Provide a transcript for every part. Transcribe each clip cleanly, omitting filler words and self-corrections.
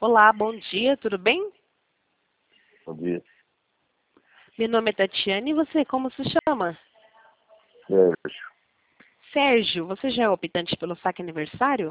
Olá, bom dia, tudo bem? Bom dia. Meu nome é Tatiane e você, como se chama? Sérgio. Sérgio, você já é optante pelo saque aniversário?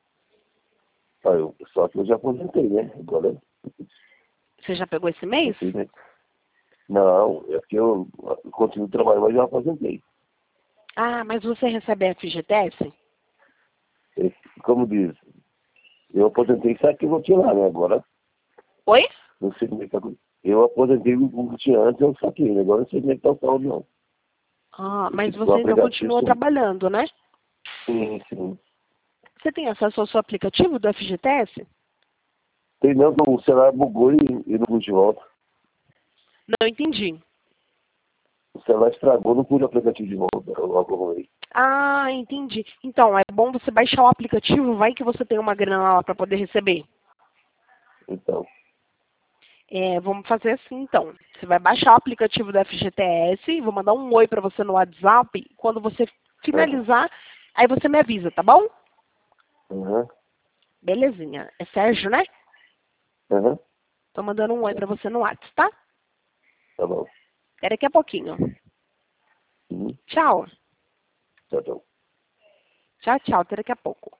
Só que eu já aposentei, né? Agora, Você já pegou esse mês? assim, né? Não, é que eu continuo trabalhando, mas já aposentei. Ah, mas você recebe a FGTS? É, como diz, eu aposentei, sabe que eu não tinha lá, né? Agora, Oi? não sei como é que tá. Eu aposentei o que tinha antes, eu saquei, né? Agora não sei como é que tá o saldo, não. Ah, Eu mas fico com o você ainda aplicativo, continua sim. trabalhando, né? Sim, sim. Você tem acesso ao seu aplicativo do FGTS? Tem não, que o celular bugou e não pus de volta. Não entendi. O celular estragou, não pus o aplicativo de volta. Eu arrumei. Ah, entendi. Então, é bom você baixar o aplicativo, vai que você tem uma grana lá para poder receber. Então, Vamos fazer assim, então. Você vai baixar o aplicativo do FGTS, vou mandar um oi para você no WhatsApp. Quando você aham, finalizar, aí você me avisa, tá bom? aham, Belezinha. É Sérgio, né? aham, Tô mandando um oi para você no WhatsApp, tá? tá bom. Até daqui a pouquinho. Uhum, Tchau. tá bom. Tchau, tchau. Até daqui a pouco.